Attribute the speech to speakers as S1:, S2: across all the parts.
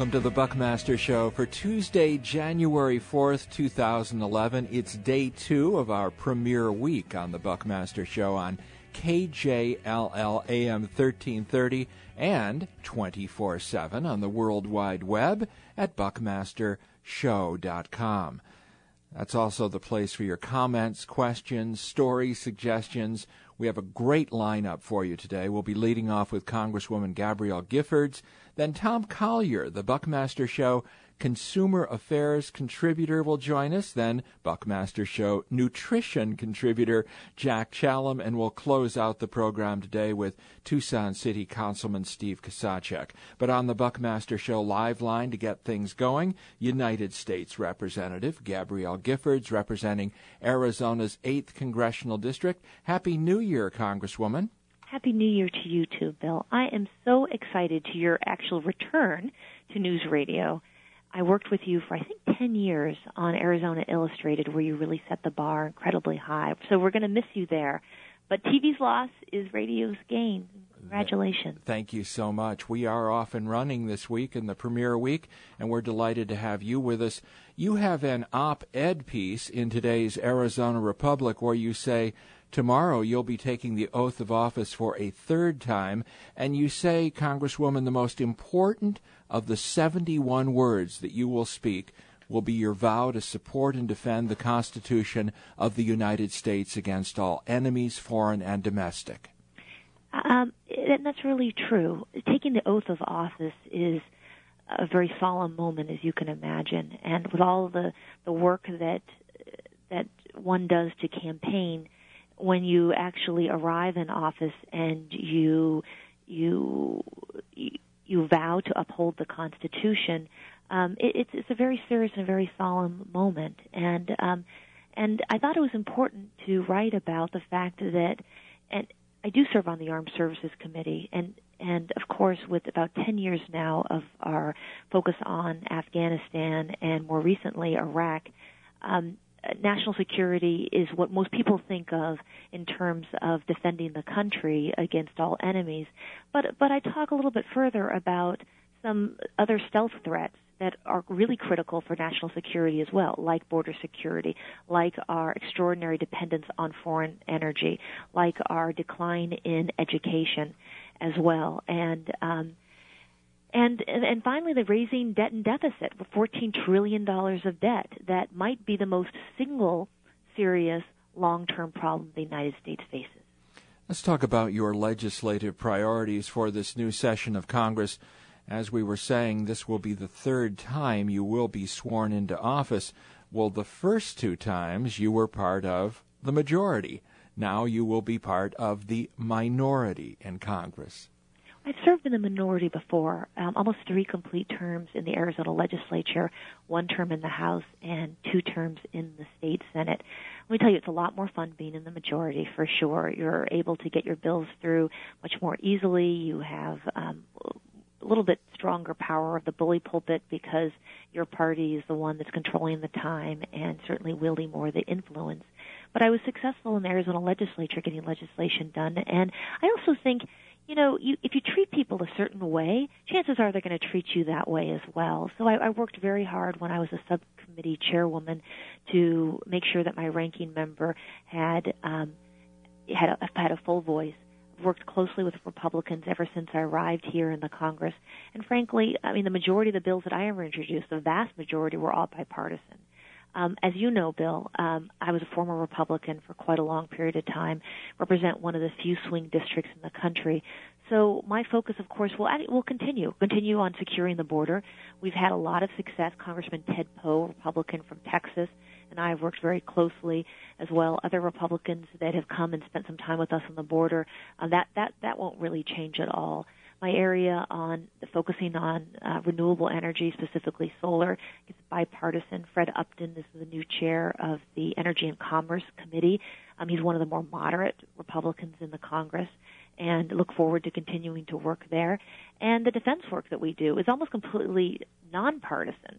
S1: welcome to the Buckmaster Show for Tuesday, January 4th, 2011. It's day 2 of our premiere week on the Buckmaster Show on KJLL AM 1330 and 24/7 on the World Wide Web at buckmastershow.com. That's also the place for your comments, questions, stories, suggestions. We have a great lineup for you today. We'll be leading off with Congresswoman Gabrielle Giffords, then Tom Collier, the Buckmaster Show Consumer Affairs contributor, will join us, then Buckmaster Show Nutrition contributor Jack Challam, and we'll close out the program today with Tucson City Councilman Steve Kosachek. But on the Buckmaster Show live line to get things going, United States Representative Gabrielle Giffords, representing Arizona's 8th Congressional District. Happy New Year, Congresswoman.
S2: Happy New Year to you too, Bill. I am so excited to your actual return to news radio. I worked with you for, I think, 10 years on Arizona Illustrated, where you really set the bar incredibly high. So we're going to miss you there. But TV's loss is radio's gain. Congratulations.
S1: Thank you so much. We are off and running this week in the premiere week, and we're delighted to have you with us. You have an op-ed piece in today's Arizona Republic where you say, tomorrow you'll be taking the oath of office for a third time, and you say, Congresswoman, the most important of the 71 words that you will speak will be your vow to support and defend the Constitution of the United States against all enemies, foreign and domestic.
S2: And that's really true. Taking the oath of office is a very solemn moment, as you can imagine, and with all the work that one does to campaign, when you actually arrive in office and you vow to uphold the Constitution, it's a very serious and very solemn moment. And I thought it was important to write about the fact that, and I do serve on the Armed Services Committee, and of course with about 10 years now of our focus on Afghanistan and more recently Iraq, national security is what most people think of in terms of defending the country against all enemies. But I talk a little bit further about some other stealth threats that are really critical for national security as well, like border security, like our extraordinary dependence on foreign energy, like our decline in education as well. And finally, the raising debt and deficit, $14 trillion of debt, that might be the most single serious long-term problem the United States faces.
S1: Let's talk about your legislative priorities for this new session of Congress. As we were saying, this will be the third time you will be sworn into office. Well, the first 2 times you were part of the majority. Now you will be part of the minority in Congress.
S2: I've served in the minority before, almost 3 complete terms in the Arizona legislature, 1 term in the House, and 2 terms in the state Senate. Let me tell you, it's a lot more fun being in the majority, for sure. You're able to get your bills through much more easily. You have a little bit stronger power of the bully pulpit because your party is the one that's controlling the time and certainly wielding more of the influence. But I was successful in the Arizona legislature getting legislation done, and I also think, if you treat people a certain way, chances are they're going to treat you that way as well. So I worked very hard when I was a subcommittee chairwoman to make sure that my ranking member had a full voice. I've worked closely with Republicans ever since I arrived here in the Congress. And frankly, the majority of the bills that I ever introduced, the vast majority, were all bipartisan. As you know, Bill, I was a former Republican for quite a long period of time, represent one of the few swing districts in the country. So my focus, of course, will continue on securing the border. We've had a lot of success. Congressman Ted Poe, Republican from Texas, and I have worked very closely as well. Other Republicans that have come and spent some time with us on the border, that won't really change at all. My area on focusing on renewable energy, specifically solar, is bipartisan. Fred Upton is the new chair of the Energy and Commerce Committee. He's one of the more moderate Republicans in the Congress, and look forward to continuing to work there. And the defense work that we do is almost completely nonpartisan.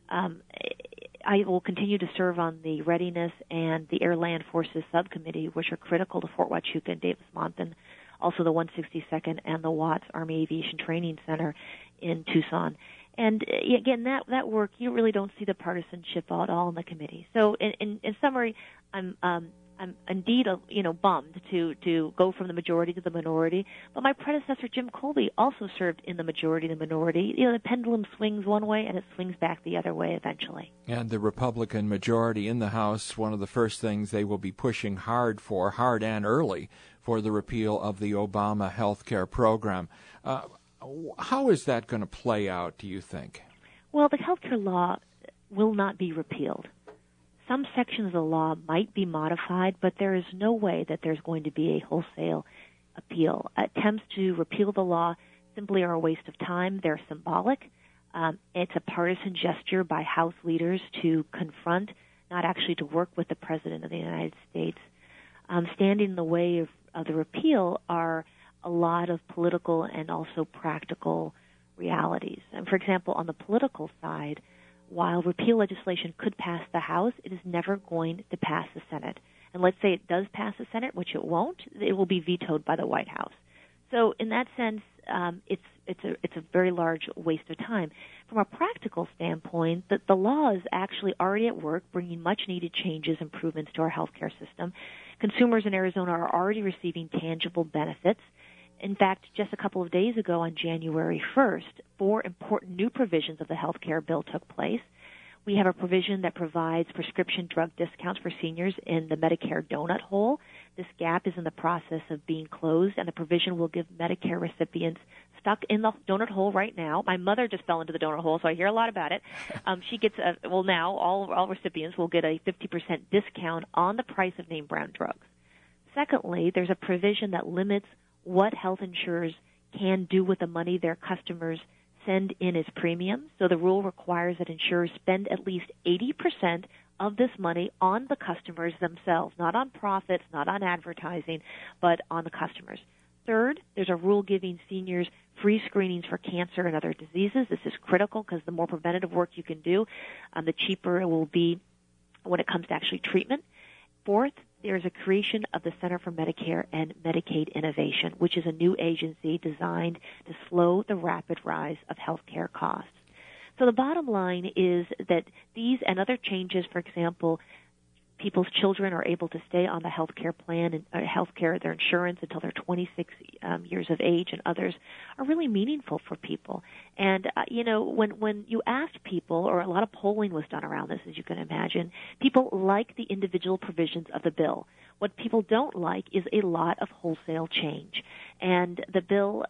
S2: I will continue to serve on the Readiness and the Air Land Forces Subcommittee, which are critical to Fort Huachuca and Davis-Monthan, also the 162nd and the Watts Army Aviation Training Center in Tucson. And again, that work, you really don't see the partisanship at all in the committee. So in summary, I'm indeed bummed to go from the majority to the minority. But my predecessor Jim Colby also served in the majority and the minority. The pendulum swings one way and it swings back the other way eventually.
S1: And the Republican majority in the House, one of the first things they will be pushing hard and early, for the repeal of the Obama health care program. How is that going to play out, do you think?
S2: Well, the health care law will not be repealed. Some sections of the law might be modified, but there is no way that there's going to be a wholesale appeal. Attempts to repeal the law simply are a waste of time. They're symbolic. It's a partisan gesture by House leaders to confront, not actually to work with the President of the United States. Standing in the way of the repeal are a lot of political and also practical realities. And for example, on the political side, while repeal legislation could pass the House, it is never going to pass the Senate. And let's say it does pass the Senate, which it won't, it will be vetoed by the White House. So in that sense, it's a very large waste of time. From a practical standpoint, the law is actually already at work, bringing much-needed changes, improvements to our healthcare system. Consumers in Arizona are already receiving tangible benefits. In fact, just a couple of days ago on January 1st, 4 important new provisions of the health care bill took place. We have a provision that provides prescription drug discounts for seniors in the Medicare donut hole. This gap is in the process of being closed, and the provision will give Medicare recipients stuck in the donut hole right now. My mother just fell into the donut hole, so I hear a lot about it. She gets now all recipients will get a 50% discount on the price of name brand drugs. Secondly, there's a provision that limits what health insurers can do with the money their customers send in as premiums. So the rule requires that insurers spend at least 80% of this money on the customers themselves, not on profits, not on advertising, but on the customers. Third, there's a rule giving seniors free screenings for cancer and other diseases. This is critical because the more preventative work you can do, the cheaper it will be when it comes to actually treatment. Fourth, there is a creation of the Center for Medicare and Medicaid Innovation, which is a new agency designed to slow the rapid rise of healthcare costs. So the bottom line is that these and other changes, for example, people's children are able to stay on the health care plan and their insurance until they're 26 years of age, and others are really meaningful for people. And when you asked people, or a lot of polling was done around this, as you can imagine, people like the individual provisions of the bill. What people don't like is a lot of wholesale change. And the bill,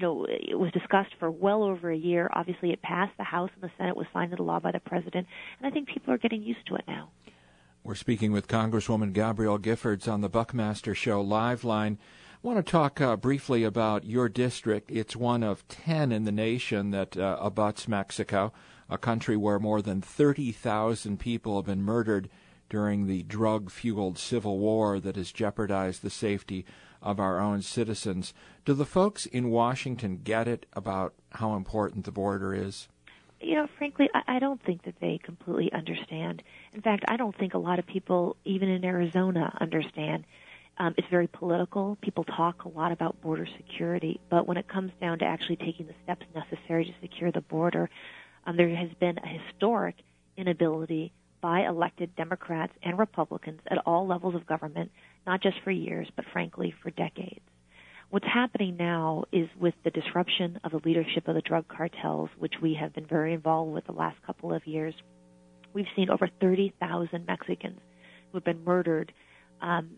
S2: it was discussed for well over a year. Obviously, it passed the House and the Senate, was signed into law by the President, and I think people are getting used to it now.
S1: We're speaking with Congresswoman Gabrielle Giffords on the Buckmaster Show Live Line. I want to talk briefly about your district. It's one of 10 in the nation that abuts Mexico, a country where more than 30,000 people have been murdered during the drug-fueled civil war that has jeopardized the safety of our own citizens. Do the folks in Washington get it about how important the border is?
S2: Frankly, I don't think that they completely understand. In fact, I don't think a lot of people, even in Arizona, understand. It's very political. People talk a lot about border security, but when it comes down to actually taking the steps necessary to secure the border, there has been a historic inability by elected Democrats and Republicans at all levels of government, not just for years, but frankly for decades. What's happening now is with the disruption of the leadership of the drug cartels, which we have been very involved with the last couple of years, we've seen over 30,000 Mexicans who have been murdered, and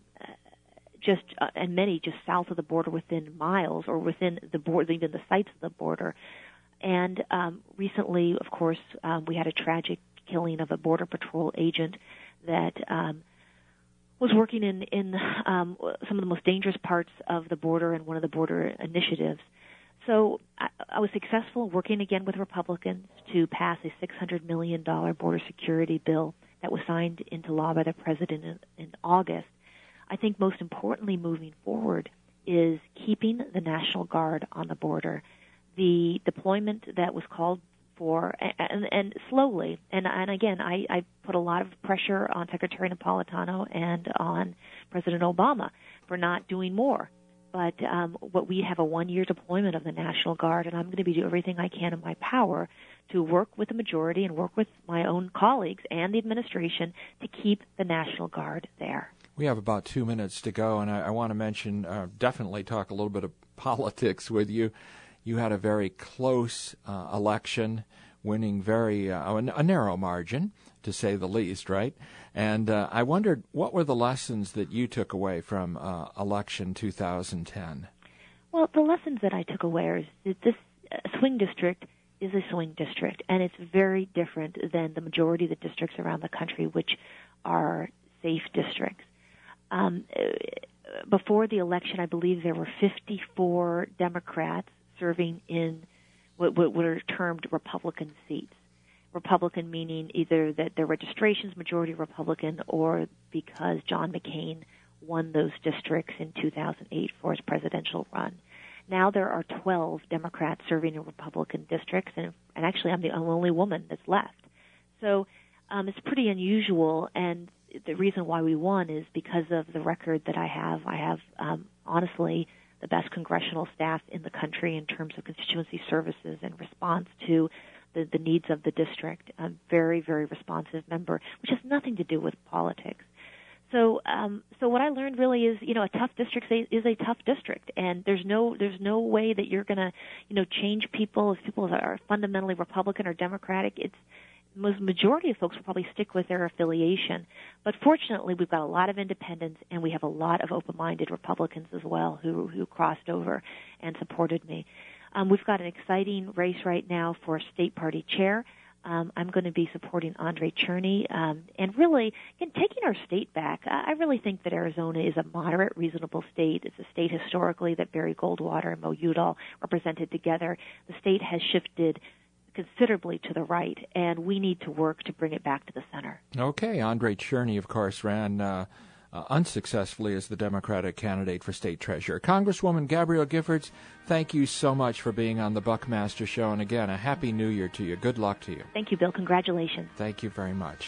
S2: many just south of the border within miles or within the border, even the sites of the border. And recently, of course, we had a tragic killing of a Border Patrol agent that was working in some of the most dangerous parts of the border and one of the border initiatives. So I was successful working again with Republicans to pass a $600 million border security bill that was signed into law by the President in August. I think most importantly moving forward is keeping the National Guard on the border. The deployment that was called for, and slowly, and again, I put a lot of pressure on Secretary Napolitano and on President Obama for not doing more. But what we have a 1-year deployment of the National Guard, and I'm going to be doing everything I can in my power to work with the majority and work with my own colleagues and the administration to keep the National Guard there.
S1: We have about 2 minutes to go, and I want to mention, definitely talk a little bit of politics with you. You had a very close election, winning a narrow margin, to say the least, right? And I wondered, what were the lessons that you took away from election 2010?
S2: Well, the lessons that I took away is that this swing district is a swing district, and it's very different than the majority of the districts around the country, which are safe districts. Before the election, I believe there were 54 Democrats serving in what are termed Republican seats. Republican meaning either that their registration's majority Republican or because John McCain won those districts in 2008 for his presidential run. Now there are 12 Democrats serving in Republican districts, and actually I'm the only woman that's left. So it's pretty unusual, and the reason why we won is because of the record that I have. I have, honestly, the best congressional staff in the country in terms of constituency services and response to the needs of the district. A very, very responsive member, which has nothing to do with politics. So what I learned really is, a tough district is a tough district, and there's no way that you're going to, change people if people are fundamentally Republican or Democratic. The majority of folks will probably stick with their affiliation. But fortunately, we've got a lot of independents, and we have a lot of open-minded Republicans as well who crossed over and supported me. We've got an exciting race right now for state party chair. I'm going to be supporting Andre Cherney. And really, again, taking our state back, I really think that Arizona is a moderate, reasonable state. It's a state historically that Barry Goldwater and Mo Udall represented together. The state has shifted considerably to the right, and we need to work to bring it back to the center. Okay.
S1: Andre Cherney, of course, ran unsuccessfully as the Democratic candidate for state treasurer. Congresswoman Gabrielle Giffords, thank you so much for being on the Buckmaster Show, and again, a Happy New Year to you. Good luck to you.
S2: Thank you, Bill. Congratulations.
S1: Thank you very much.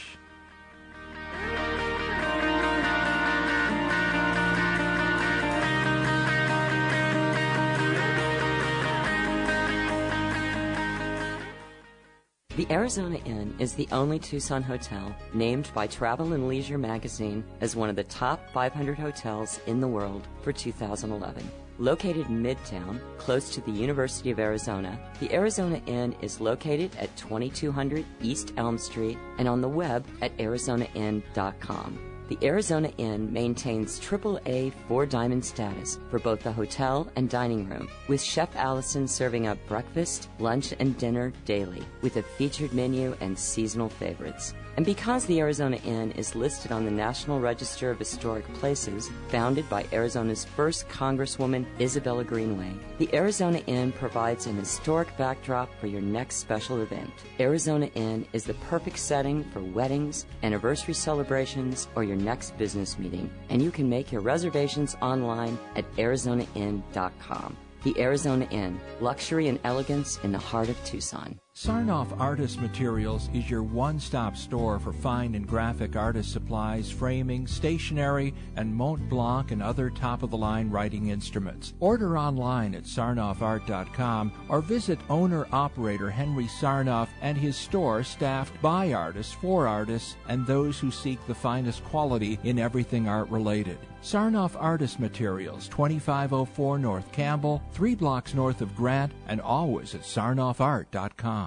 S3: The Arizona Inn is the only Tucson hotel named by Travel and Leisure magazine as one of the top 500 hotels in the world for 2011. Located in Midtown, close to the University of Arizona, the Arizona Inn is located at 2200 East Elm Street and on the web at arizonainn.com. The Arizona Inn maintains AAA 4-diamond status for both the hotel and dining room, with Chef Allison serving up breakfast, lunch, and dinner daily, with a featured menu and seasonal favorites. And because the Arizona Inn is listed on the National Register of Historic Places, founded by Arizona's first Congresswoman, Isabella Greenway, the Arizona Inn provides an historic backdrop for your next special event. Arizona Inn is the perfect setting for weddings, anniversary celebrations, or your next business meeting, and you can make your reservations online at arizonainn.com. The Arizona Inn, luxury and elegance in the heart of Tucson.
S1: Sarnoff Artist Materials is your one-stop store for fine and graphic artist supplies, framing, stationery, and Mont Blanc and other top-of-the-line writing instruments. Order online at sarnoffart.com or visit owner-operator Henry Sarnoff and his store staffed by artists, for artists, and those who seek the finest quality in everything art-related. Sarnoff Artist Materials, 2504 North Campbell, 3 blocks north of Grant, and always at sarnoffart.com.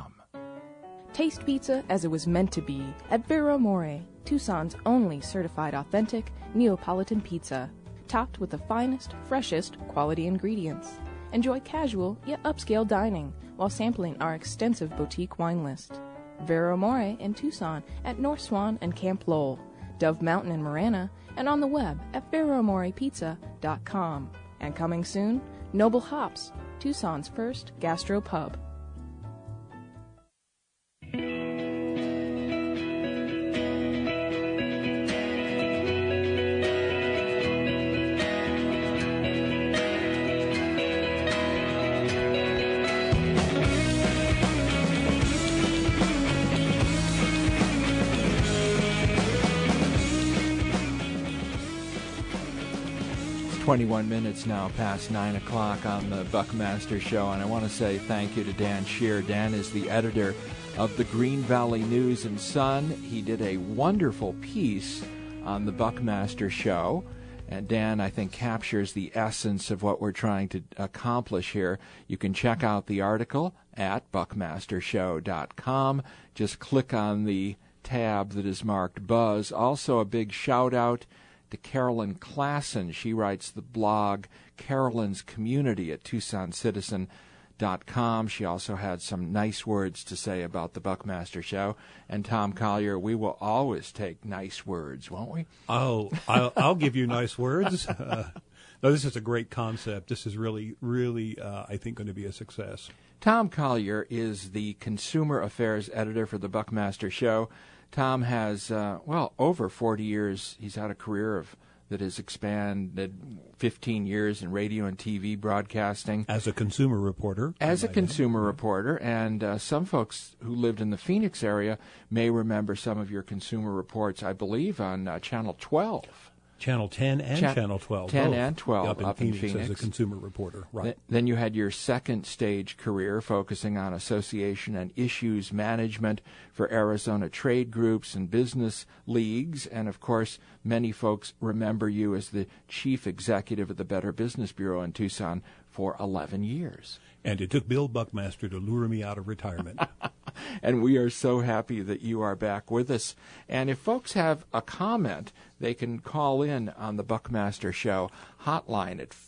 S4: Taste pizza as it was meant to be at Vero Amore, Tucson's only certified authentic Neapolitan pizza, topped with the finest, freshest quality ingredients. Enjoy casual yet upscale dining while sampling our extensive boutique wine list. Vero Amore in Tucson at North Swan and Camp Lowell, Dove Mountain in Marana, and on the web at VeroAmorePizza.com. And coming soon, Noble Hops, Tucson's first gastro pub.
S1: 21 minutes now past 9 o'clock on the Buckmaster Show, and I want to say thank you to Dan Shear. Dan is the editor of the Green Valley News and Sun. He did a wonderful piece on the Buckmaster Show, and Dan, I think, captures the essence of what we're trying to accomplish here. You can check out the article at buckmastershow.com. Just click on the tab that is marked Buzz. Also, a big shout-out to Carolyn Klassen. She writes the blog Carolyn's Community at TucsonCitizen.com. She also had some nice words to say about the Buckmaster Show. And Tom Collier, we will always take nice words, won't we?
S5: Oh, I'll give you nice words. No, this is a great concept. This is really, I think, going to be a success.
S1: Tom Collier is the Consumer Affairs Editor for the Buckmaster Show. Tom has, over 40 years. He's had a career that has expanded 15 years in radio and TV broadcasting.
S5: As a consumer reporter.
S1: And some folks who lived in the Phoenix area may remember some of your consumer reports, I believe, on Channel 12.
S5: Channel 10 and Channel 12.
S1: 10 and 12
S5: up in Phoenix as a consumer reporter. Right.
S1: Then you had your second stage career focusing on association and issues management for Arizona trade groups and business leagues. And, of course, many folks remember you as the chief executive of the Better Business Bureau in Tucson for 11 years.
S5: And it took Bill Buckmaster to lure me out of retirement.
S1: And we are so happy that you are back with us. And if folks have a comment, they can call in on the Buckmaster Show hotline at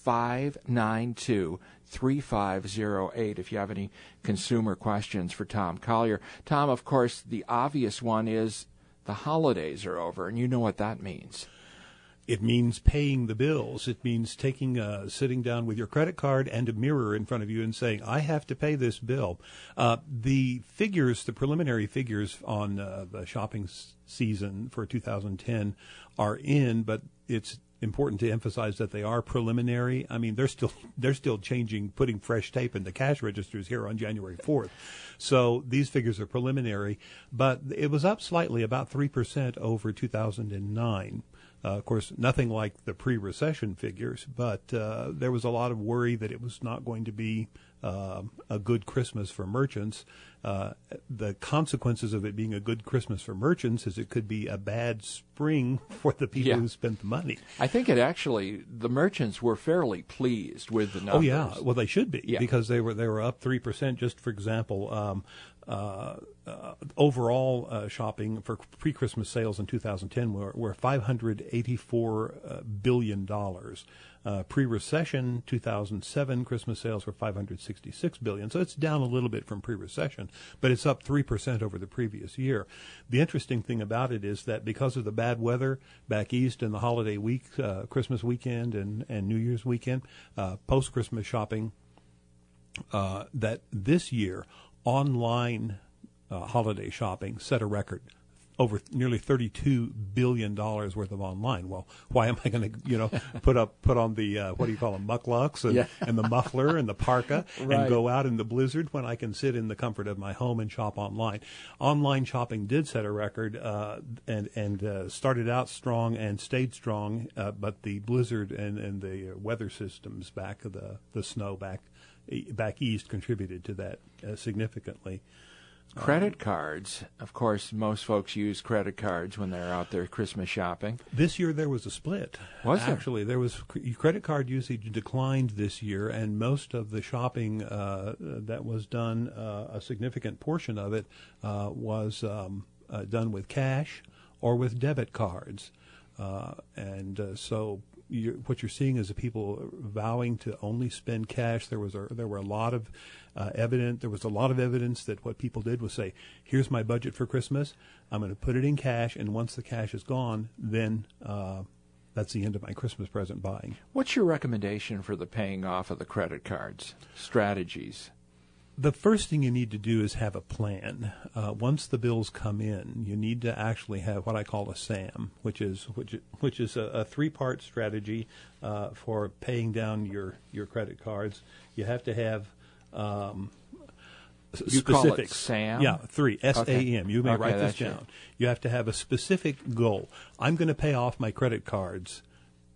S1: 592-3508 if you have any consumer questions for Tom Collier. Tom, of course, the obvious one is the holidays are over, and you know what that means.
S5: It means paying the bills. It means sitting down with your credit card and a mirror in front of you and saying, I have to pay this bill. The preliminary figures on the shopping season for 2010 are in, but it's important to emphasize that they are preliminary. I mean, they're still changing, putting fresh tape in the cash registers here on January 4th. So these figures are preliminary, but it was up slightly, about 3% over 2009. Of course, nothing like the pre-recession figures, but there was a lot of worry that it was not going to be a good Christmas for merchants. The consequences of it being a good Christmas for merchants is it could be a bad spring for the people who spent the money.
S1: I think the merchants were fairly pleased with the numbers.
S5: Oh, yeah. Well, they should be because they were up 3%. Just for example, overall shopping for pre-Christmas sales in 2010 were $584 billion. Pre-recession 2007 Christmas sales were $566 billion. So it's down a little bit from pre-recession, but it's up 3% over the previous year. The interesting thing about it is that because of the bad weather back east in the holiday week, Christmas weekend and New Year's weekend, post-Christmas shopping, that this year online holiday shopping set a record. Over nearly $32 billion worth of online. Well, why am I going to, put on the what do you call them, mucklucks and the muffler and the parka and go out in the blizzard when I can sit in the comfort of my home and shop online? Online shopping did set a record and started out strong and stayed strong, but the blizzard and the weather systems back of the snow back east contributed to that significantly.
S1: Credit cards, of course, most folks use credit cards when they're out there Christmas shopping.
S5: This year there was a split.
S1: Was there?
S5: Actually, there was credit card usage declined this year, and most of the shopping that was done, a significant portion of it was done with cash or with debit cards. So what you're seeing is people vowing to only spend cash. There was a lot of evidence that what people did was say, here's my budget for Christmas. I'm going to put it in cash, and once the cash is gone, then that's the end of my Christmas present buying.
S1: What's your recommendation for the paying off of the credit cards strategies?
S5: The first thing you need to do is have a plan. Once the bills come in, you need to actually have what I call a SAM, which is a three-part strategy for paying down your credit cards. You have to have specifics.
S1: You call it SAM?
S5: Yeah, three, S-A-M.
S1: Okay.
S5: You may write this
S1: that's
S5: down. You have to have a specific goal. I'm going to pay off my credit cards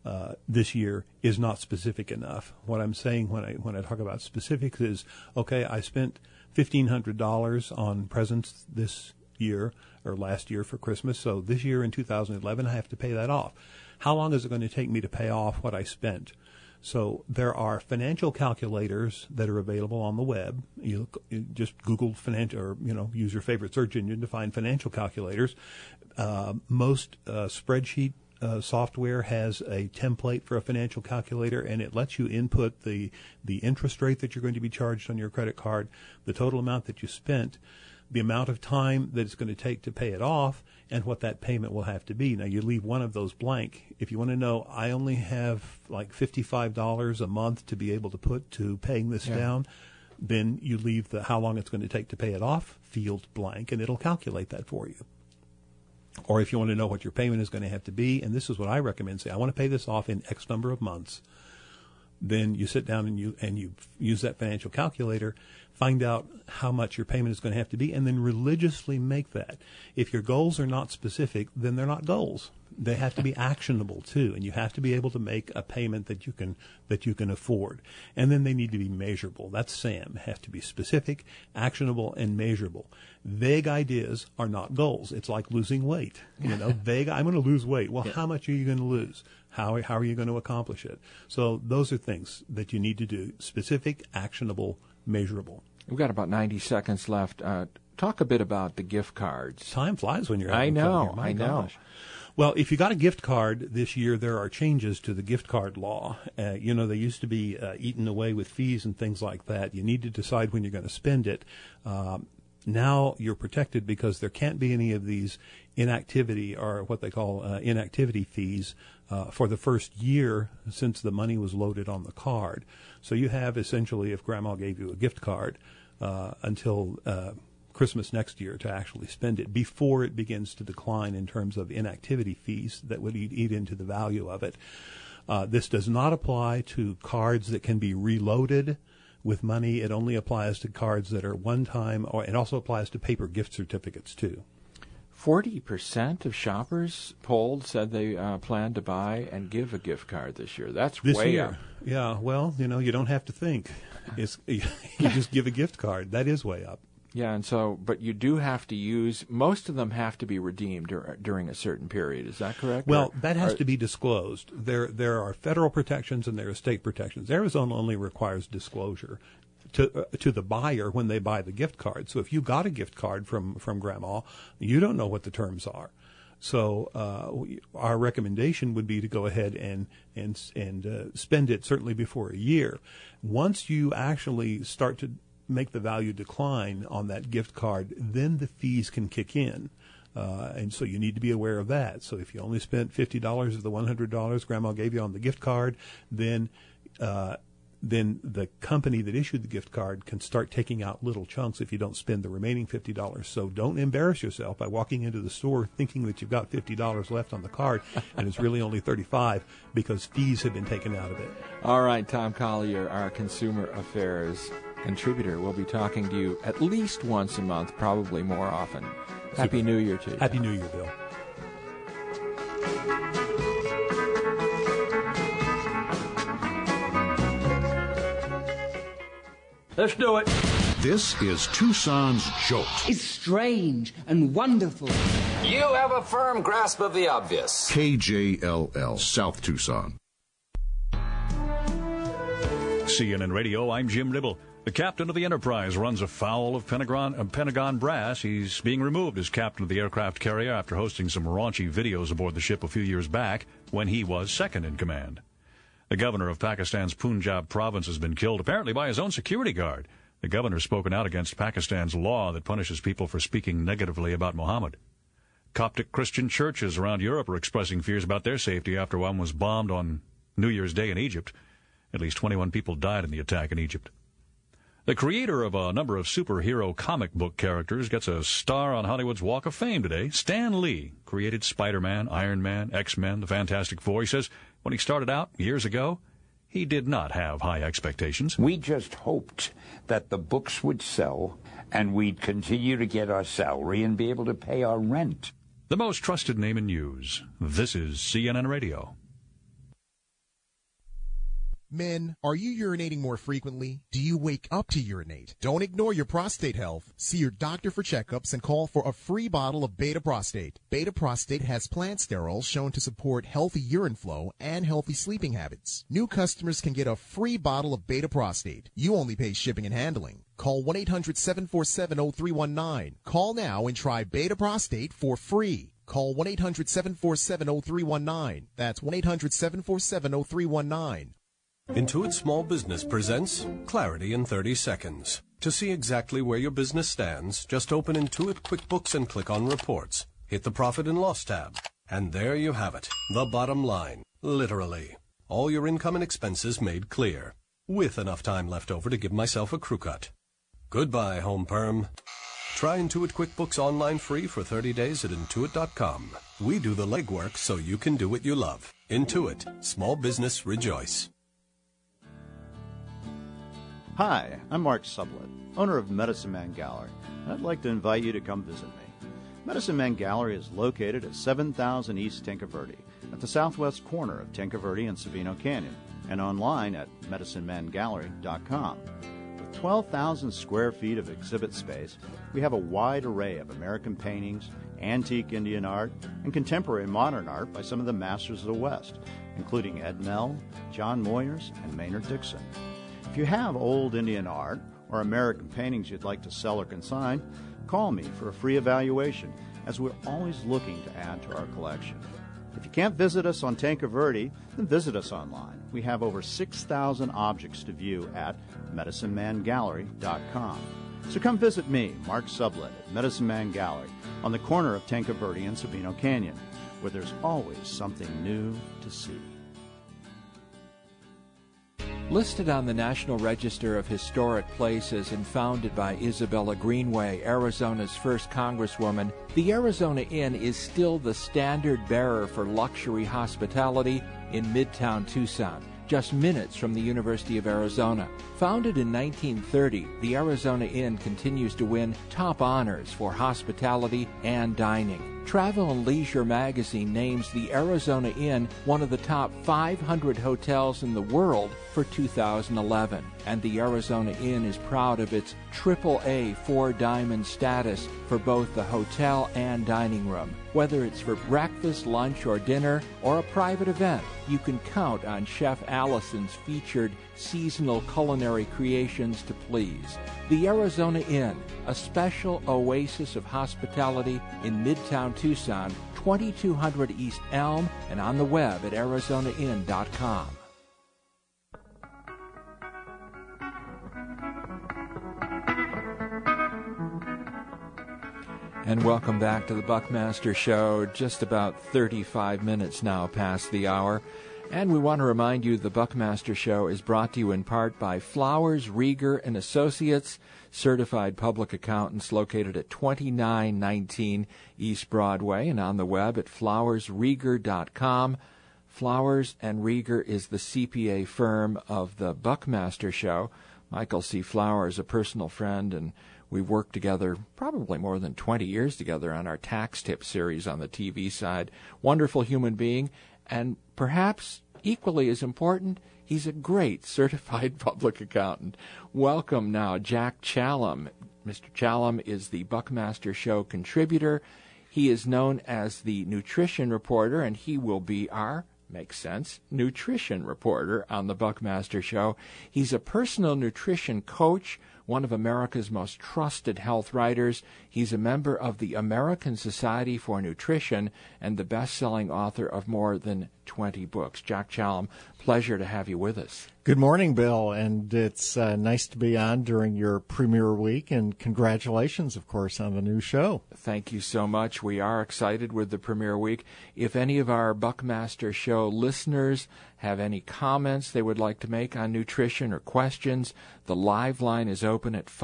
S5: this year is not specific enough. What I'm saying when I talk about specifics is, okay, I spent $1,500 on presents this year or last year for Christmas, so this year in 2011 I have to pay that off. How long is it going to take me to pay off what I spent? So there are financial calculators that are available on the web. You just Google financial, or use your favorite search engine to find financial calculators. Most spreadsheet software has a template for a financial calculator, and it lets you input the interest rate that you're going to be charged on your credit card, the total amount that you spent, the amount of time that it's going to take to pay it off, and what that payment will have to be. Now, you leave one of those blank. If you want to know, I only have like $55 a month to be able to put to paying this down, then you leave the how long it's going to take to pay it off field blank, and it'll calculate that for you. Or if you want to know what your payment is going to have to be, and this is what I recommend, say, I want to pay this off in X number of months, then you sit down and you use that financial calculator, find out how much your payment is going to have to be, and then religiously make that. If your goals are not specific, then they're not goals. They have to be actionable too, and you have to be able to make a payment that you can afford. And then they need to be measurable. That's SAM. Have to be specific, actionable, and measurable. Vague ideas are not goals. It's like losing weight. Vague. I'm going to lose weight. Well, how much are you going to lose? How are you going to accomplish it? So those are things that you need to do: specific, actionable, measurable.
S1: We've got about 90 seconds left. Talk a bit about the gift cards.
S5: Time flies when you're having fun here. My gosh. Well, if you got a gift card this year, there are changes to the gift card law. They used to be eaten away with fees and things like that. You need to decide when you're going to spend it. Now you're protected because there can't be any of these inactivity or what they call inactivity fees for the first year since the money was loaded on the card. So you have essentially, if Grandma gave you a gift card, until Christmas next year to actually spend it before it begins to decline in terms of inactivity fees that would eat into the value of it. This does not apply to cards that can be reloaded with money. It only applies to cards that are one-time, or it also applies to paper gift certificates too.
S1: 40% of shoppers polled said they plan to buy and give a gift card this year. That's
S5: this
S1: way
S5: year.
S1: up.
S5: Yeah, well, you don't have to think. You just give a gift card. That is way up.
S1: Yeah, and so, but you do have to use, most of them have to be redeemed during a certain period. Is that correct?
S5: Well, that has to be disclosed. There are federal protections and there are state protections. Arizona only requires disclosure to the buyer when they buy the gift card. So if you got a gift card from Grandma, you don't know what the terms are. So our recommendation would be to go ahead and spend it certainly before a year. Once you actually start to make the value decline on that gift card, then the fees can kick in. And so you need to be aware of that. So if you only spent $50 of the $100 Grandma gave you on the gift card, then the company that issued the gift card can start taking out little chunks if you don't spend the remaining $50. So don't embarrass yourself by walking into the store thinking that you've got $50 left on the card and it's really only $35 because fees have been taken out of it.
S1: All right, Tom Collier, our Consumer Affairs contributor, will be talking to you at least once a month, probably more often.
S5: Super.
S1: Happy New Year to you.
S5: Happy New Year, Bill.
S6: Let's do it.
S7: This is Tucson's Jolt.
S6: It's strange and wonderful.
S8: You have a firm grasp of the obvious.
S7: KJLL, South Tucson.
S9: CNN Radio, I'm Jim Nibble. The captain of the Enterprise runs afoul of Pentagon brass. He's being removed as captain of the aircraft carrier after hosting some raunchy videos aboard the ship a few years back when he was second in command. The governor of Pakistan's Punjab province has been killed, apparently by his own security guard. The governor's spoken out against Pakistan's law that punishes people for speaking negatively about Muhammad. Coptic Christian churches around Europe are expressing fears about their safety after one was bombed on New Year's Day in Egypt. At least 21 people died in the attack in Egypt. The creator of a number of superhero comic book characters gets a star on Hollywood's Walk of Fame today. Stan Lee created Spider-Man, Iron Man, X-Men, the Fantastic Four. He says when he started out years ago, he did not have high expectations.
S10: We just hoped that the books would sell and we'd continue to get our salary and be able to pay our rent.
S9: The most trusted name in news. This is CNN Radio.
S11: Men, are you urinating more frequently? Do you wake up to urinate? Don't ignore your prostate health. See your doctor for checkups and call for a free bottle of Beta Prostate. Beta Prostate has plant sterols shown to support healthy urine flow and healthy sleeping habits. New customers can get a free bottle of Beta Prostate. You only pay shipping and handling. Call 1-800-747-0319. Call now and try Beta Prostate for free. Call 1-800-747-0319. That's 1-800-747-0319.
S12: Intuit Small Business presents Clarity in 30 Seconds. To see exactly where your business stands, just open Intuit QuickBooks and click on Reports. Hit the Profit and Loss tab. And there you have it. The bottom line. Literally. All your income and expenses made clear. With enough time left over to give myself a crew cut. Goodbye, Home Perm. Try Intuit QuickBooks online free for 30 days at Intuit.com. We do the legwork so you can do what you love. Intuit. Small business rejoice.
S13: Hi, I'm Mark Sublett, owner of Medicine Man Gallery, and I'd like to invite you to come visit me. Medicine Man Gallery is located at 7000 East Tinka Verde, at the southwest corner of Tinka Verde and Sabino Canyon, and online at medicinemangallery.com. With 12,000 square feet of exhibit space, we have a wide array of American paintings, antique Indian art, and contemporary modern art by some of the masters of the West, including Ed Mell, John Moyers, and Maynard Dixon. If you have old Indian art or American paintings you'd like to sell or consign, call me for a free evaluation, as we're always looking to add to our collection. If you can't visit us on Tinka Verde, then visit us online. We have over 6,000 objects to view at medicinemangallery.com. So come visit me, Mark Sublett, at Medicine Man Gallery on the corner of Tinka Verde and Sabino Canyon, where there's always something new to see.
S1: Listed on the National Register of Historic Places and founded by Isabella Greenway, Arizona's first congresswoman, the Arizona Inn is still the standard bearer for luxury hospitality in Midtown Tucson, just minutes from the University of Arizona. Founded in 1930, the Arizona Inn continues to win top honors for hospitality and dining. Travel and Leisure magazine names the Arizona Inn one of the top 500 hotels in the world for 2011. And the Arizona Inn is proud of its AAA 4-diamond status for both the hotel and dining room. Whether it's for breakfast, lunch, or dinner, or a private event, you can count on Chef Allison's featured seasonal culinary creations to please. The Arizona Inn, a special oasis of hospitality in Midtown Tucson, 2200 East Elm, and on the web at arizonainn.com. And welcome back to the Buckmaster Show. Just about 35 minutes now past the hour. And we want to remind you the Buckmaster Show is brought to you in part by Flowers, Rieger & Associates, certified public accountants located at 2919 East Broadway and on the web at flowersrieger.com. Flowers & Rieger is the CPA firm of the Buckmaster Show. Michael C. Flowers, a personal friend, and we've worked together probably more than 20 years together on our tax tip series on the TV side. Wonderful human being, and perhaps equally as important, he's a great certified public accountant. Welcome now, Jack Challam. Mr. Challam is the Buckmaster Show contributor. He is known as the Nutrition Reporter, and he will be our, makes sense, nutrition reporter on the Buckmaster Show. He's a personal nutrition coach, one of America's most trusted health writers. He's a member of the American Society for Nutrition and the best-selling author of more than 20 books. Jack Challam, pleasure to have you with us.
S14: Good morning, Bill, and it's nice to be on during your premiere week, and congratulations, of course, on the new show.
S1: Thank you so much. We are excited with the premiere week. If any of our Buckmaster Show listeners have any comments they would like to make on nutrition or questions, the live line is open at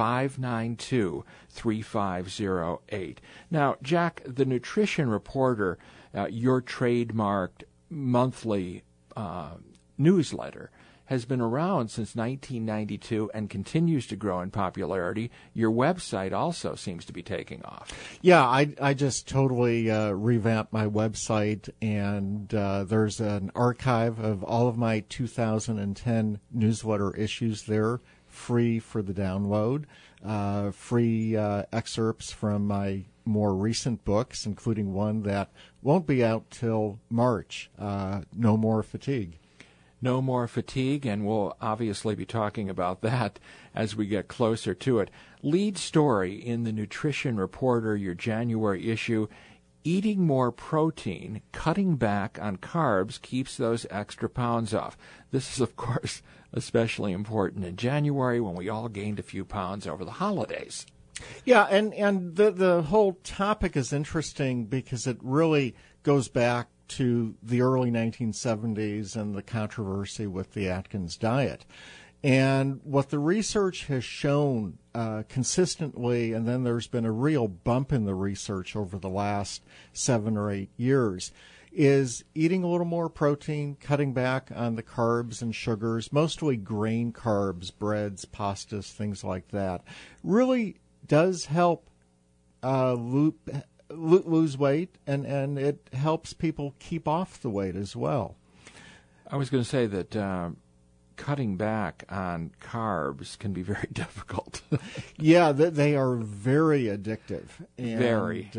S1: 592-3508. Now, Jack, the Nutrition Reporter, your trademarked monthly newsletter has been around since 1992 and continues to grow in popularity. Your website also seems to be taking off.
S14: Yeah, I just totally revamped my website, and there's an archive of all of my 2010 newsletter issues there, free for the download, free excerpts from my more recent books, including one that won't be out till March, No More Fatigue.
S1: No More Fatigue, and we'll obviously be talking about that as we get closer to it. Lead story in the Nutrition Reporter, your January issue, eating more protein, cutting back on carbs keeps those extra pounds off. This is, of course, especially important in January when we all gained a few pounds over the holidays.
S14: Yeah, and the whole topic is interesting because it really goes back to the early 1970s and the controversy with the Atkins diet. And what the research has shown consistently, and then there's been a real bump in the research over the last 7 or 8 years, is eating a little more protein, cutting back on the carbs and sugars, mostly grain carbs, breads, pastas, things like that, really does help lose weight, and it helps people keep off the weight as well.
S1: I was going to say that cutting back on carbs can be very difficult.
S14: Yeah, they are very addictive. And,
S1: very.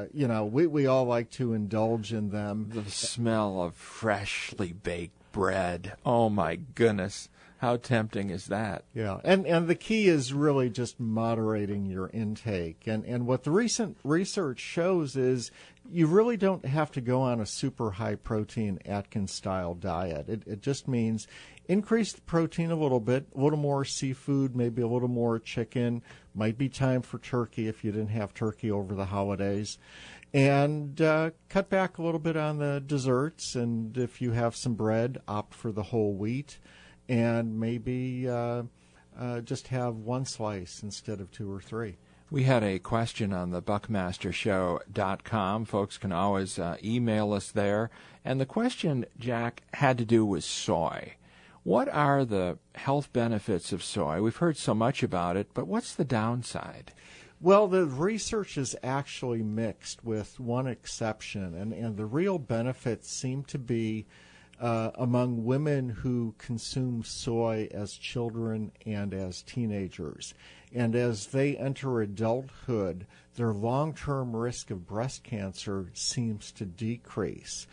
S14: We all like to indulge in them.
S1: The smell of freshly baked bread. Oh, my goodness. How tempting is that?
S14: Yeah, and the key is really just moderating your intake. And what the recent research shows is you really don't have to go on a super high-protein Atkins-style diet. It just means increase the protein a little bit, a little more seafood, maybe a little more chicken. Might be time for turkey if you didn't have turkey over the holidays. And cut back a little bit on the desserts, and if you have some bread, opt for the whole wheat. And maybe just have one slice instead of 2 or 3.
S1: We had a question on the buckmastershow.com. Folks can always email us there. And the question, Jack, had to do with soy. What are the health benefits of soy? We've heard so much about it, but what's the downside?
S14: Well, the research is actually mixed, with one exception, and the real benefits seem to be among women who consume soy as children and as teenagers. And as they enter adulthood, their long-term risk of breast cancer seems to decrease.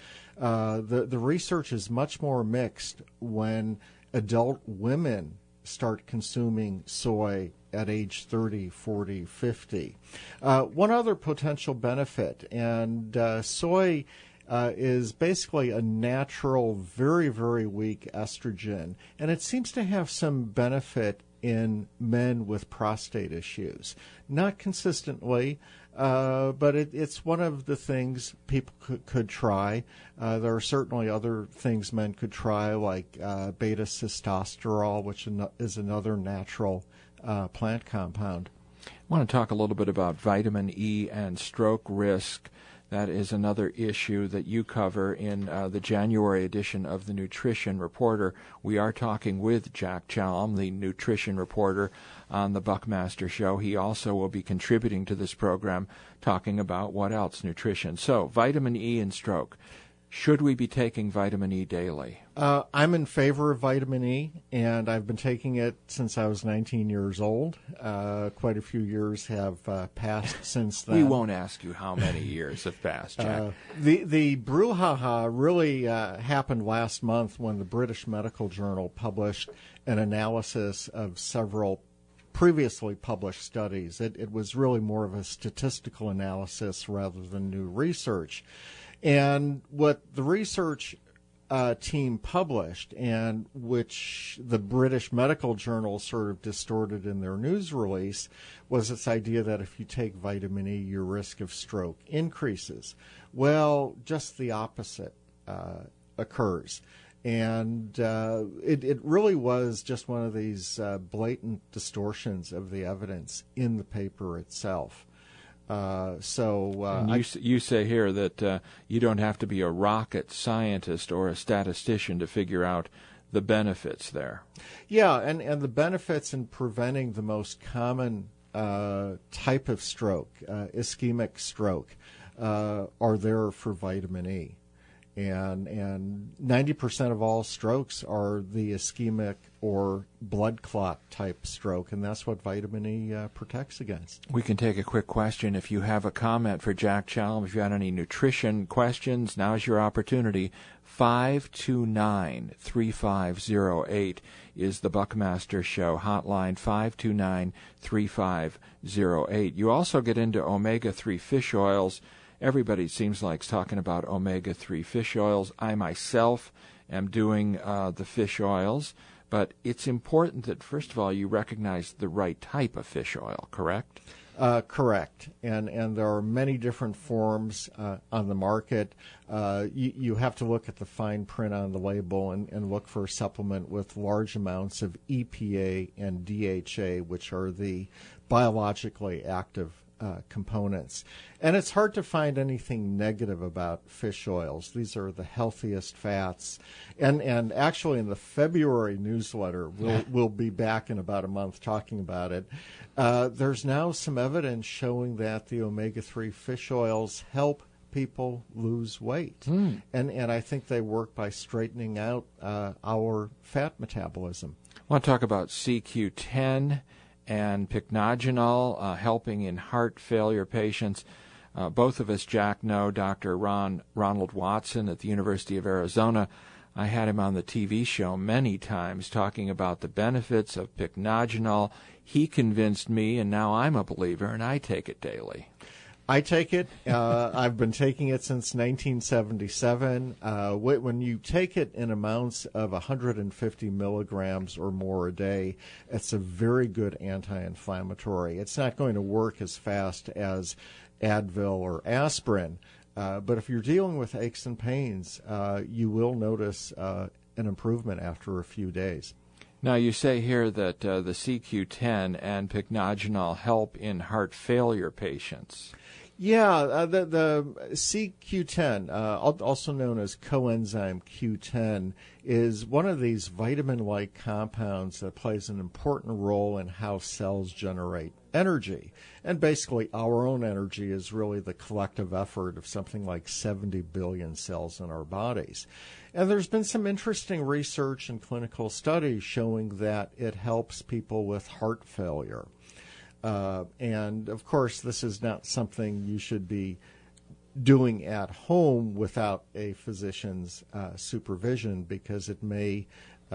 S14: The research is much more mixed when adult women start consuming soy at age 30, 40, 50. One other potential benefit, and soy is basically a natural, very, very weak estrogen, and it seems to have some benefit in men with prostate issues. Not consistently, but it's one of the things people could try. There are certainly other things men could try, like beta sitosterol, which is another natural plant compound.
S1: I want to talk a little bit about vitamin E and stroke risk. That is another issue that you cover in the January edition of the Nutrition Reporter. We are talking with Jack Chalm, the Nutrition Reporter, on the Buckmaster Show. He also will be contributing to this program, talking about what else, nutrition. So, vitamin E and stroke. Should we be taking vitamin E daily?
S14: I'm in favor of vitamin E, and I've been taking it since I was 19 years old. Quite a few years have passed since then.
S1: We won't ask you how many years have passed, Jack.
S14: The brouhaha really happened last month when the British Medical Journal published an analysis of several previously published studies. It was really more of a statistical analysis rather than new research. And what the research team published, and which the British Medical Journal sort of distorted in their news release, was this idea that if you take vitamin E, your risk of stroke increases. Well, just the opposite occurs. And it really was just one of these blatant distortions of the evidence in the paper itself.
S1: You say here that you don't have to be a rocket scientist or a statistician to figure out the benefits there.
S14: Yeah, and the benefits in preventing the most common type of stroke, ischemic stroke, are there for vitamin E. And 90% of all strokes are the ischemic or blood clot type stroke, and that's what vitamin E protects against.
S1: We can take a quick question. If you have a comment for Jack Chalm, if you had any nutrition questions, now's your opportunity. 529-3508 is the Buckmaster Show hotline, 529-3508. You also get into omega-3 fish oils. Everybody seems like talking about omega-3 fish oils. I myself am doing the fish oils, but it's important that, first of all, you recognize the right type of fish oil, correct?
S14: Correct. And there are many different forms on the market. You have to look at the fine print on the label and look for a supplement with large amounts of EPA and DHA, which are the biologically active components. And it's hard to find anything negative about fish oils. These are the healthiest fats. And actually in the February newsletter, we'll be back in about a month talking about it. There's now some evidence showing that the omega-3 fish oils help people lose weight. And I think they work by straightening out our fat metabolism.
S1: I want to talk about CQ10 and pycnogenol, helping in heart failure patients. Both of us, Jack, know Dr. Ronald Watson at the University of Arizona. I had him on the TV show many times talking about the benefits of pycnogenol. He convinced me, and now I'm a believer, and I take it daily.
S14: I take it. I've been taking it since 1977. When you take it in amounts of 150 milligrams or more a day, it's a very good anti-inflammatory. It's not going to work as fast as Advil or aspirin, but if you're dealing with aches and pains, you will notice an improvement after a few days.
S1: Now, you say here that the CQ10 and pycnogenol help in heart failure patients.
S14: Yeah, the CQ10, also known as coenzyme Q10, is one of these vitamin-like compounds that plays an important role in how cells generate energy. And basically, our own energy is really the collective effort of something like 70 billion cells in our bodies. And there's been some interesting research and clinical studies showing that it helps people with heart failure. And, of course, this is not something you should be doing at home without a physician's supervision, because it may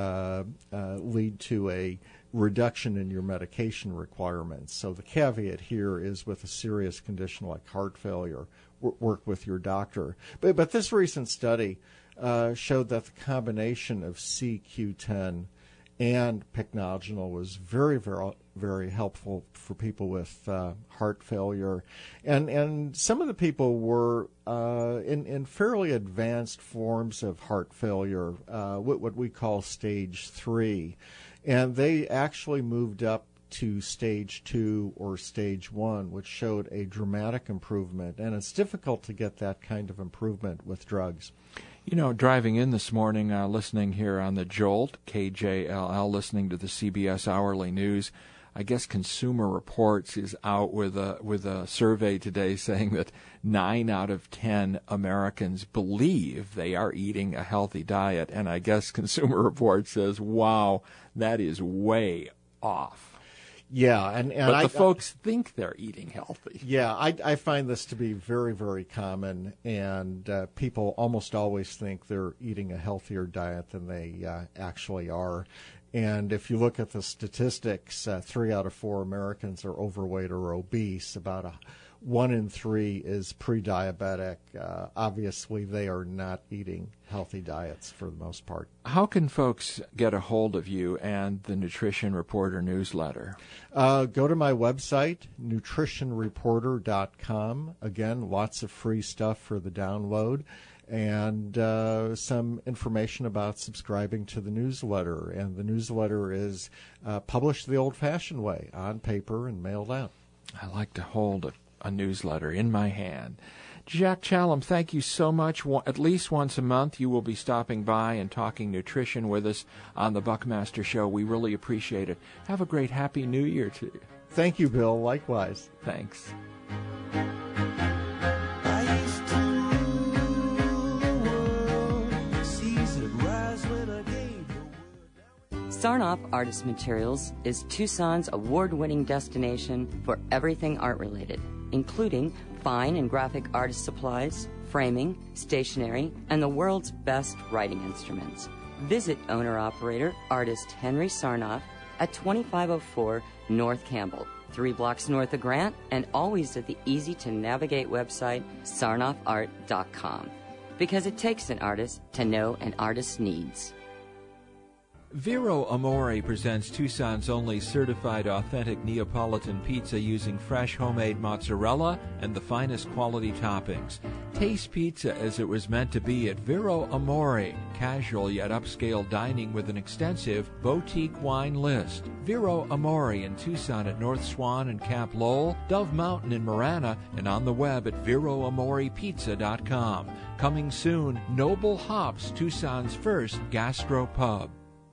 S14: lead to a reduction in your medication requirements. So the caveat here is, with a serious condition like heart failure, work with your doctor. But this recent study showed that the combination of CQ10 and pycnogenol was very, very, very helpful for people with heart failure. And some of the people were in fairly advanced forms of heart failure, what we call stage 3. And they actually moved up to stage 2 or stage 1, which showed a dramatic improvement. And it's difficult to get that kind of improvement with drugs.
S1: You know, driving in this morning, listening here on the Jolt, KJLL, listening to the CBS Hourly News, I guess Consumer Reports is out with a survey today saying that 9 out of 10 Americans believe they are eating a healthy diet. And I guess Consumer Reports says, wow, that is way off.
S14: Yeah, but
S1: the folks think they're eating healthy.
S14: Yeah, I find this to be very, very common, and people almost always think they're eating a healthier diet than they actually are. And if you look at the statistics, 3 out of 4 Americans are overweight or obese. About 1 in 3 is pre-diabetic. Obviously, they are not eating healthy diets for the most part.
S1: How can folks get a hold of you and the Nutrition Reporter newsletter?
S14: Go to my website, nutritionreporter.com. Again, lots of free stuff for the download, and some information about subscribing to the newsletter. And the newsletter is published the old-fashioned way, on paper and mailed out.
S1: I like to hold a newsletter in my hand. Jack Challam, thank you so much. At least once a month you will be stopping by and talking nutrition with us on the Buckmaster Show. We really appreciate it. Have a great Happy New Year to you.
S14: Thank you, Bill. Likewise.
S1: Thanks.
S3: Sarnoff Artist Materials is Tucson's award-winning destination for everything art-related, including fine and graphic artist supplies, framing, stationery, and the world's best writing instruments. Visit owner-operator artist Henry Sarnoff at 2504 North Campbell, 3 blocks north of Grant, and always at the easy-to-navigate website sarnoffart.com. Because it takes an artist to know an artist's needs.
S1: Vero Amore presents Tucson's only certified authentic Neapolitan pizza using fresh homemade mozzarella and the finest quality toppings. Taste pizza as it was meant to be at Vero Amore, casual yet upscale dining with an extensive boutique wine list. Vero Amore in Tucson at North Swan and Camp Lowell, Dove Mountain in Marana, and on the web at VeroAmorePizza.com. Coming soon, Noble Hops, Tucson's first gastro pub.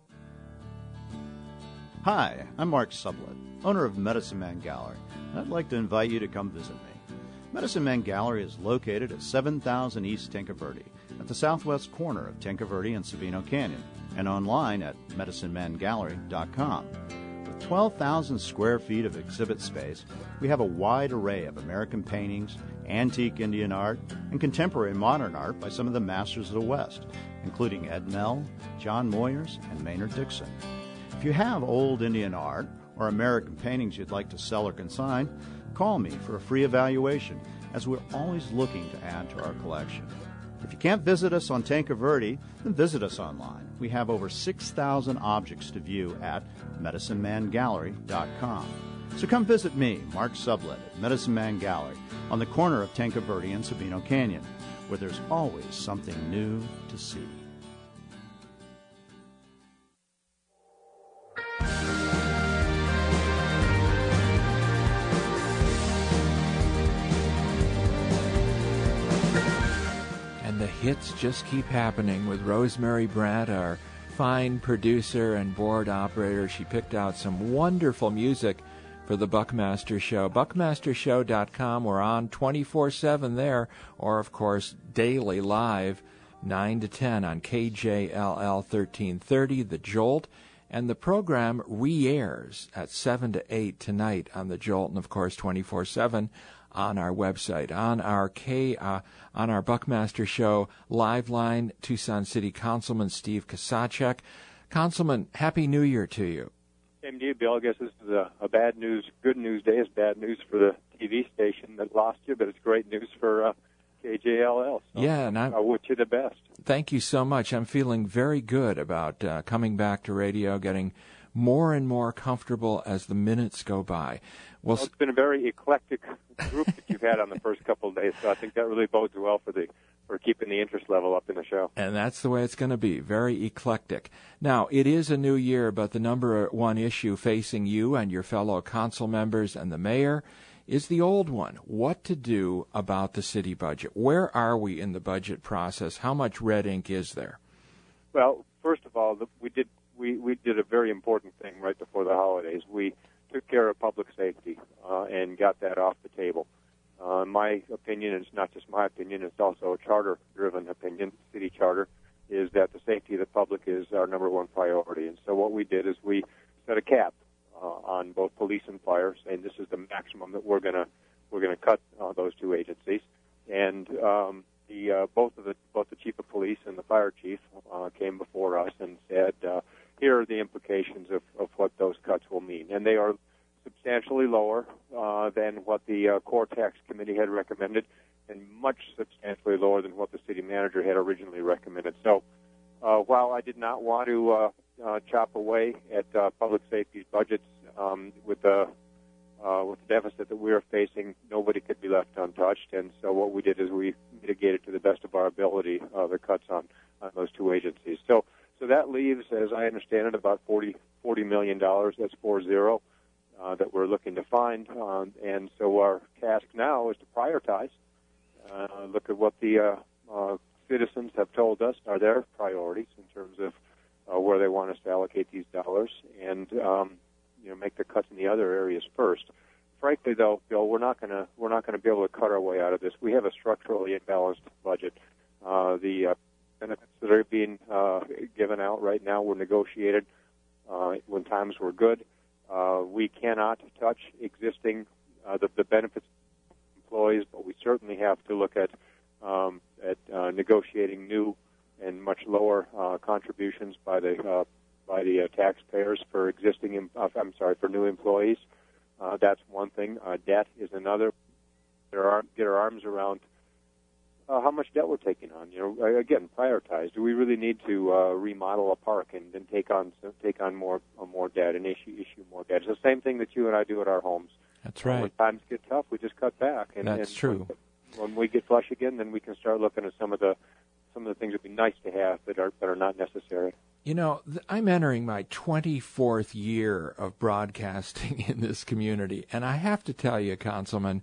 S13: Hi, I'm Mark Sublett, owner of Medicine Man Gallery, and I'd like to invite you to come visit me. Medicine Man Gallery is located at 7000 East Tinka Verde, at the southwest corner of Tinka Verde and Sabino Canyon, and online at medicinemangallery.com. With 12,000 square feet of exhibit space, we have a wide array of American paintings, antique Indian art, and contemporary modern art by some of the masters of the West, including Ed Mell, John Moyers, and Maynard Dixon. If you have old Indian art or American paintings you'd like to sell or consign, call me for a free evaluation, as we're always looking to add to our collection. If you can't visit us on Tinka Verde, then visit us online. We have over 6,000 objects to view at medicinemangallery.com. So come visit me, Mark Sublett, at Medicine Man Gallery on the corner of Tinka Verde and Sabino Canyon, where there's always something new to see.
S1: The hits just keep happening with Rosemary Brandt, our fine producer and board operator. She picked out some wonderful music for the Buckmaster Show. BuckmasterShow.com. We're on 24/7 there, or, of course, daily live, 9 to 10 on KJLL 1330, The Jolt. And the program re-airs at 7 to 8 tonight on The Jolt, and, of course, 24/7 on our website, on our Buckmaster Show live line, Tucson City Councilman Steve Kasacek. Councilman, Happy New Year to you.
S15: Same to you, Bill. I guess this is a good news day. It's bad news for the TV station that lost you, but it's great news for KJLL. So
S1: yeah, and
S15: I wish you the best.
S1: Thank you so much. I'm feeling very good about coming back to radio, getting more and more comfortable as the minutes go by.
S15: Well, it's been a very eclectic group that you've had on the first couple of days, so I think that really bodes well for keeping the interest level up in the show.
S1: And that's the way it's going to be, very eclectic. Now, it is a new year, but the number one issue facing you and your fellow council members and the mayor is the old one: what to do about the city budget. Where are we in the budget process? How much red ink is there?
S15: Well, first of all, we did a very important thing right before the holidays. We took care of public safety and got that off the table. My opinion, and it's not just my opinion, it's also a charter-driven opinion, city charter, is that the safety of the public is our number one priority. And so what we did is we set a cap on both police and fire, saying this is the maximum that we're gonna cut those two agencies. And both the chief of police and the fire chief came before us and said, here are the implications of what those cuts will mean. And they are substantially lower than what the core tax committee had recommended, and much substantially lower than what the city manager had originally recommended. So while I did not want to chop away at public safety's budgets with the deficit that we are facing, nobody could be left untouched. And so what we did is we mitigated to the best of our ability the cuts on those two agencies. So that leaves, as I understand it, about $40 million. That's 40 that we're looking to find. And so our task now is to prioritize look at what the citizens have told us are their priorities in terms of where they want us to allocate these dollars, and make the cuts in the other areas first. Frankly, though, Bill, we're not going to be able to cut our way out of this. We have a structurally imbalanced budget. The benefits that are being given out right now were negotiated when times were good. We cannot touch existing the benefits of employees, but we certainly have to look at negotiating new and much lower contributions by the taxpayers for for new employees. That's one thing. Debt is another. Get our arms around how much debt we're taking on. Again, prioritize. Do we really need to remodel a park and then take on more debt and issue more debt? It's the same thing that you and I do at our homes.
S1: That's right.
S15: When times get tough, we just cut back.
S1: That's true.
S15: When we get flush again, then we can start looking at some of the things that would be nice to have that are not necessary.
S1: I'm entering my 24th year of broadcasting in this community, and I have to tell you, Councilman,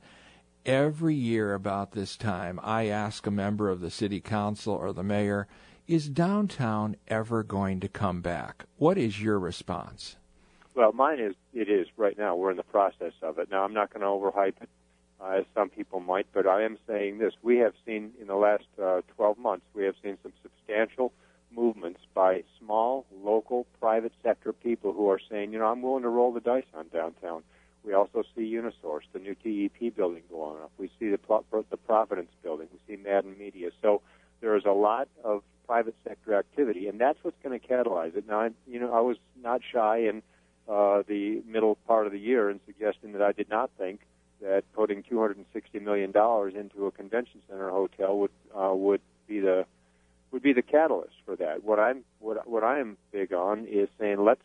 S1: every year about this time, I ask a member of the city council or the mayor, is downtown ever going to come back? What is your response?
S15: Well, mine is, it is right now. We're in the process of it. Now, I'm not going to overhype it, as some people might, but I am saying this. We have seen in the last 12 months, we have seen some substantial movements by small, local, private sector people who are saying, I'm willing to roll the dice on downtown. We also see Unisource, the new TEP building going up. We see the Providence building. We see Madden Media. So there is a lot of private sector activity, and that's what's going to catalyze it. Now, I was not shy in the middle part of the year in suggesting that I did not think that putting $260 million into a convention center hotel would be the catalyst for that. What I am big on is saying let's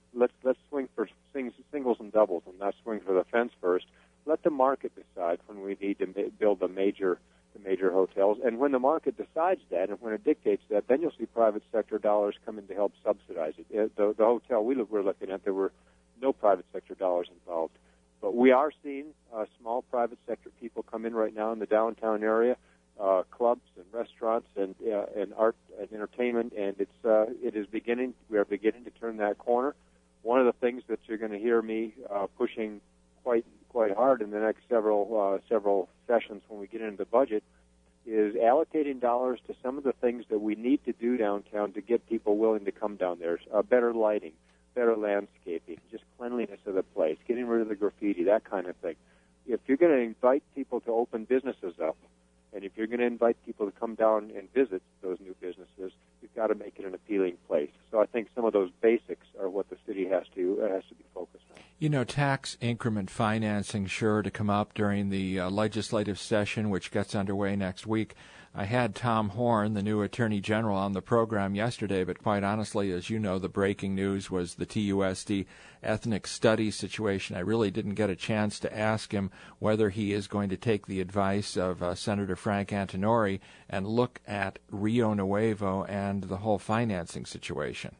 S15: swing for singles and doubles and not swing for the fence first. Let the market decide when we need to build the major hotels, and when the market decides that and when it dictates that, then you'll see private sector dollars come in to help subsidize it. The hotel we're looking at, there were no private sector dollars involved, but we are seeing small private sector people come in right now in the downtown area. Clubs and restaurants and art and entertainment, and it is beginning. We are beginning to turn that corner. One of the things that you're going to hear me pushing quite hard in the next several sessions when we get into the budget is allocating dollars to some of the things that we need to do downtown to get people willing to come down there. Better lighting, better landscaping, just cleanliness of the place, getting rid of the graffiti, that kind of thing. If you're going to invite people to open businesses up, and if you're going to invite people to come down and visit those new businesses, you've got to make it an appealing place. So I think some of those basics are what the city has to be focused on.
S1: Tax increment financing sure to come up during the legislative session, which gets underway next week. I had Tom Horn, the new Attorney General, on the program yesterday, but quite honestly, as you know, the breaking news was the TUSD ethnic studies situation. I really didn't get a chance to ask him whether he is going to take the advice of Senator Frank Antinori and look at Rio Nuevo and the whole financing situation.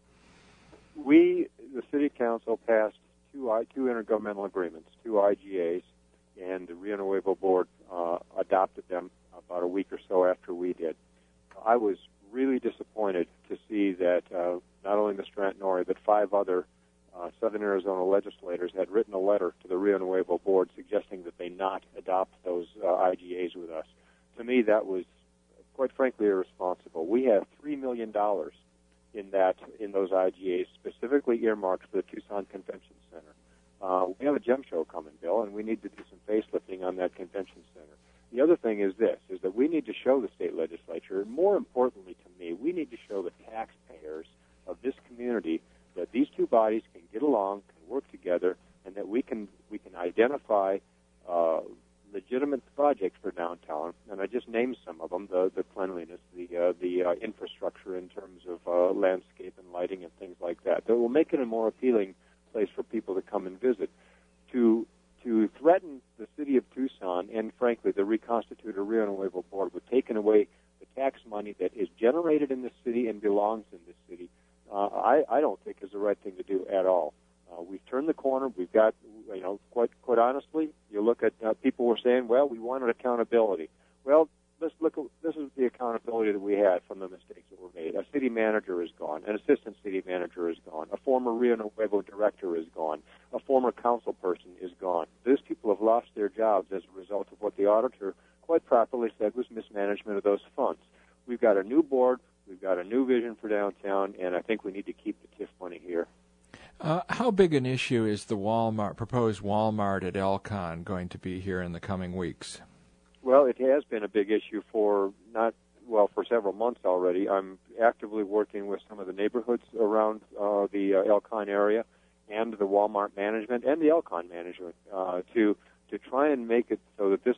S15: The City Council, passed two intergovernmental agreements, two IGAs, and the Rio Nuevo Board adopted them about a week or so after we did. I was really disappointed to see that not only Mr. Antinori, but 5 other Southern Arizona legislators had written a letter to the Rio Nuevo Board suggesting that they not adopt those IGAs with us. To me, that was, quite frankly, irresponsible. We have $3 million in those IGAs specifically earmarked for the Tucson Convention Center. We have a gem show coming, Bill, and we need to do some facelifting on that convention center. The other thing is that we need to show the state legislature, and more importantly to me, we need to show the taxpayers of this community that these two bodies can get along, can work together, and that we can identify legitimate projects for downtown. And I just named some of them: the cleanliness, the infrastructure in terms of landscape and lighting and things like that. That will make it a more appealing place for people to come and visit. To threaten the city of Tucson and, frankly, the reconstituted Rio Nuevo Board with taking away the tax money that is generated in the city and belongs in the city, I don't think is the right thing to do at all. We've turned the corner. We've got, quite honestly, you look at people were saying, well, we wanted accountability. Well, let's look at, this is the accountability that we had from the mistakes that were made. A city manager is gone. An assistant city manager is gone. A former Rio Nuevo director is gone. A former council person is gone. These people have lost their jobs as a result of what the auditor quite properly said was mismanagement of those funds. We've got a new board. We've got a new vision for downtown, and I think we need to keep the TIF money here.
S1: How big an issue is the proposed Walmart at Elkhorn going to be here in the coming weeks?
S15: Well, it has been a big issue for several months already. I'm actively working with some of the neighborhoods around the Elkhorn area and the Walmart management and the Elkhorn management to try and make it so that this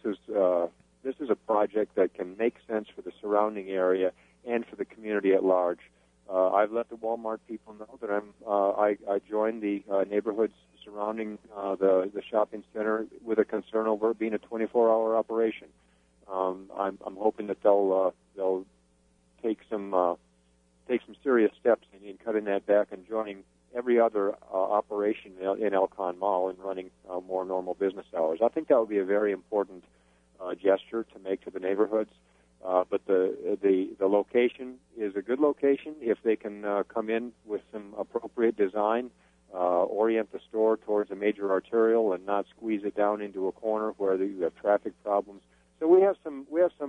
S15: is a project that can make sense for the surrounding area and for the community at large. I've let the Walmart people know that I joined the neighborhoods surrounding the shopping center with a concern over it being a 24-hour operation. I'm hoping that they'll take some serious steps in cutting that back and joining every other operation in Elkhorn Mall and running more normal business hours. I think that would be a very important gesture to make to the neighborhoods. But the location is a good location if they can come in with some appropriate design, orient the store towards a major arterial and not squeeze it down into a corner where you have traffic problems. So we have some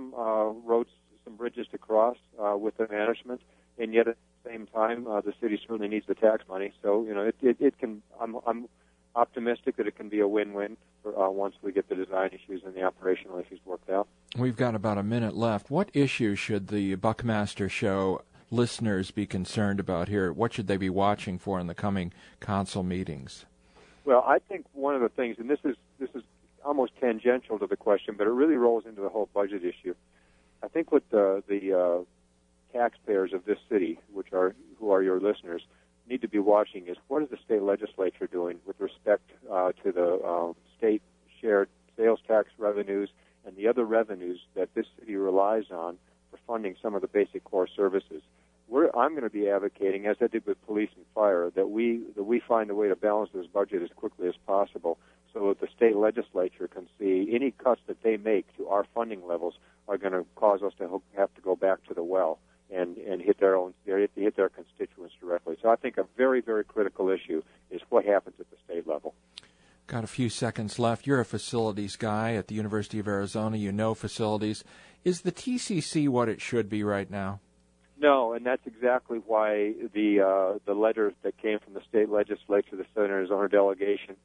S15: roads, some bridges to cross with the management, and yet at the same time the city certainly needs the tax money. So it can. I'm optimistic that it can be a win-win once we get the design issues and the operational issues worked out.
S1: We've got about a minute left. What issues should the Buckmaster Show listeners be concerned about here? What should they be watching for in the coming council meetings?
S15: Well, I think one of the things, and this is almost tangential to the question, but it really rolls into the whole budget issue. I think what the taxpayers of this city, who are your listeners, need to be watching is what is the state legislature doing with respect to the state shared sales tax revenues and the other revenues that this city relies on for funding some of the basic core services. I'm going to be advocating, as I did with police and fire, that we find a way to balance this budget as quickly as possible so that the state legislature can see any cuts that they make to our funding levels are going to cause us to have to go back to the well and hit their constituents directly. So I think a very, very critical issue is what happens at the state level.
S1: Got a few seconds left. You're a facilities guy at the University of Arizona. You know facilities. Is the TCC what it should be right now?
S15: No, and that's exactly why the letter that came from the state legislature, the Southern Arizona delegation,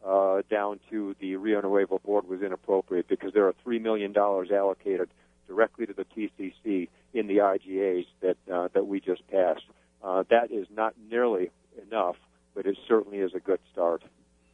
S15: down to the Rio Nuevo board was inappropriate because there are $3 million allocated directly to the TCC in the IGAs that we just passed. That is not nearly enough, but it certainly is a good start.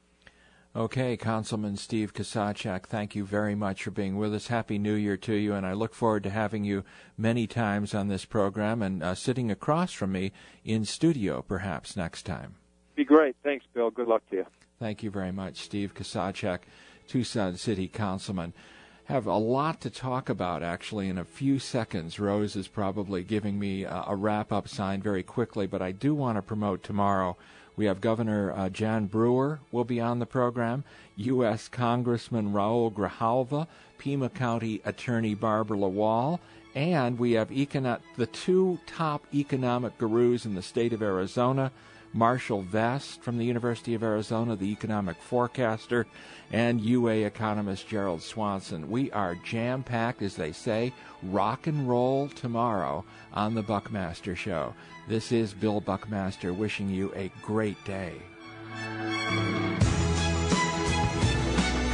S1: Okay, Councilman Steve Kusachak, thank you very much for being with us. Happy New Year to you, and I look forward to having you many times on this program and sitting across from me in studio perhaps next time.
S15: Be great. Thanks, Bill. Good luck to you.
S1: Thank you very much, Steve Kusachak, Tucson City Councilman. Have a lot to talk about, actually, in a few seconds. Rose is probably giving me a wrap-up sign very quickly, but I do want to promote tomorrow. We have Governor Jan Brewer will be on the program, U.S. Congressman Raul Grijalva, Pima County Attorney Barbara Lawal, and we have the two top economic gurus in the state of Arizona, Marshall Vest from the University of Arizona, the economic forecaster, and UA economist Gerald Swanson. We are jam-packed, as they say, rock and roll tomorrow on the Buckmaster Show. This is Bill Buckmaster wishing you a great day.